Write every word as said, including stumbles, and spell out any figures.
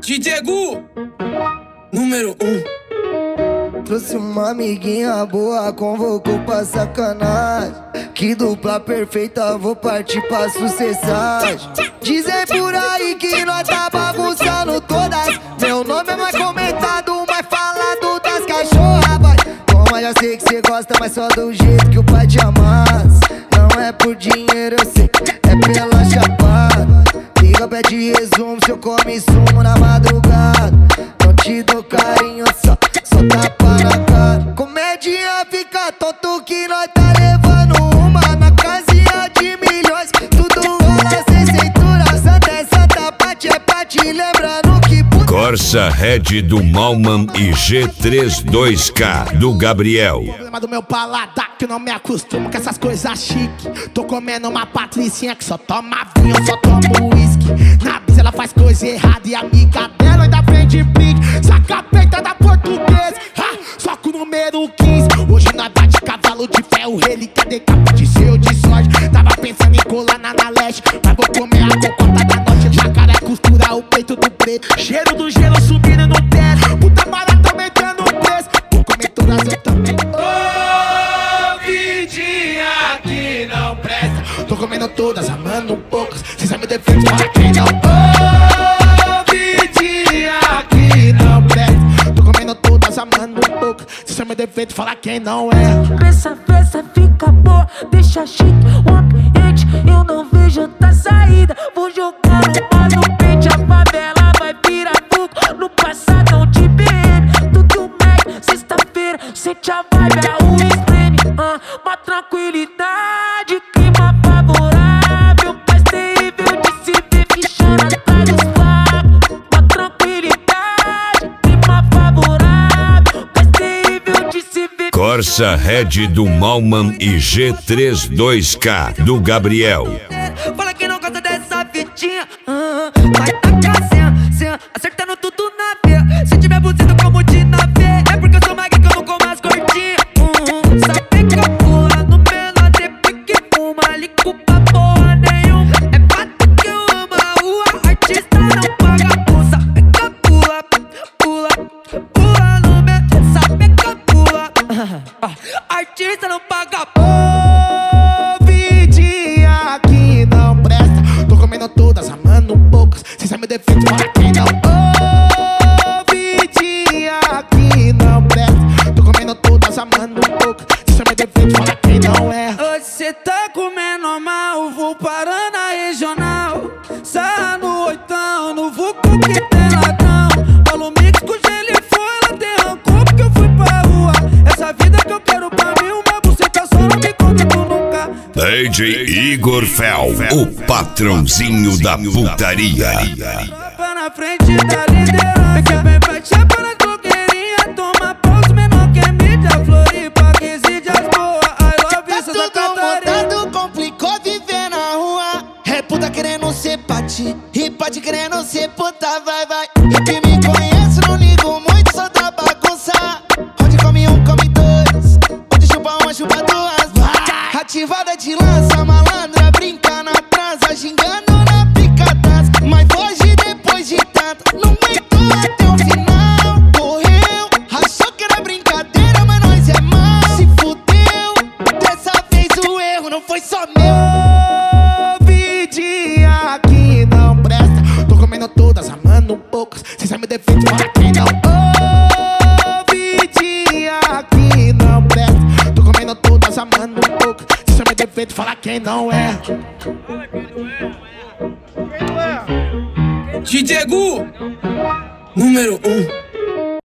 D J Gu, número um. Trouxe uma amiguinha boa, convocou pra sacanagem. Que dupla perfeita, vou partir pra sucessagem. Dizem por aí que nós tá bagunçando todas. Meu nome é mais comentado, mais falado das cachorras, vai. Toma, já sei que cê gosta, mas só do jeito que o pai te amassa. Não é por dinheiro, eu sei, é pela chapada. Liga, pede resumo, se eu come sumo na madrugada. Não te dou carinho, só, só tapa na cara. Comédia fica tonto que nós tá levando uma na casinha de milhões. Tudo rola sem cintura, santa é santa, pate é pate, lembrando que... Corsa Red do Malman e G trinta e dois K do Gabriel. O problema do meu paladar que eu não me acostumo com essas coisas chique. Tô comendo uma patricinha que só toma vinho, só tomo uísque. Na bisa ela faz coisa errada e a amiga dela ainda vende pique. Saca a peita da portuguesa, ah, só com o número quinze. Hoje nós tá de cavalo de ferro, relíquia de capa de seu de sorte. Tava pensando em colar na na leste, mas vou comer a cocota da noite. Jacaré costura o peito do preto, cheiro do gelo subindo no teto. Puta barata aumentando o preço, vou comer todas eu também. Ô, vidinha que não presta. Tô comendo todas, amando poucas. Cê sabe o defeito, fala quem não. Ô, vidinha que não presta. Tô comendo todas, amando poucas. Cê sabe o defeito, fala quem não é. Essa festa fica boa, deixa chique o ambiente. Eu não vejo outra saída. Vou jogar uma no pente, a favela vai virar fogo. No passadão de B M, tudo Mac, sexta-feira. Sente a vibe, é o extreme. uh, Uma tranquilidade, clima favorável. Mais terrível de se ver fichando atrás dos flacos. Uma tranquilidade, clima favorável. Mais terrível de se ver. Corsa Red do Malman e G trinta e dois K do Gabriel. Fala que não gosta dessa fitinha, uh, vai tacar cena, cena, acertando tudo na veia. Se tiver buzido como de nave, é porque eu sou magrinho como com as gordinhas. uh, Sabe que eu pula no menor depois que fuma, ligo pra porra nenhuma. É fato que eu amo a rua, artista não paga bolsa. Pega, pula, pula, pula no menor, sabe que eu pula. Artista não paga Ô, vidinha que não presta. Tô comendo todas, amando poucas. Cê sabe o defeito, fala quem não. Ô, vidinha que não presta. Tô comendo todas, amando poucas. Cê sabe o defeito, fala quem não é. Hoje cê tá comendo mal, vou parar na regional. Sarra no oitão, no vulco que tem ladrão. Paulo Mix com gelo e foi, ela derrancou porque eu fui pra rua. Essa vida que eu quero pra mim, uma buceta só não me conta tu nunca. D J Igor Fel, o patrãozinho da putaria. Pra na frente da liderança, que vem pra chapa na coqueirinha. Toma pausa, menor que é mídia, Floripa, quinze dias boa. I love you, Santa Catarina. Tudo complicou viver na rua. É puta querendo ser pati, e pati querendo ser puta, vai, vai. E que me conhece, não ligo muito, só dá bagunça. Onde come um, come dois. Onde chupa uma, chupa duas, vai. Ativada de lança, malandra, brinca na trança, xingando na pica das. Mas foge depois de tanto, não aguentou até o final. Correu, achou que era brincadeira, mas nós é mal. Se fudeu, dessa vez o erro não foi só meu. Ô, vidinha que não presta. Tô comendo todas, amando poucas. Cê sabe o defeito, fala quem não. Ô, vidinha que não presta. Tô comendo todas, amando poucas. Cê sabe o defeito, fala quem não é. D J Gu, número um.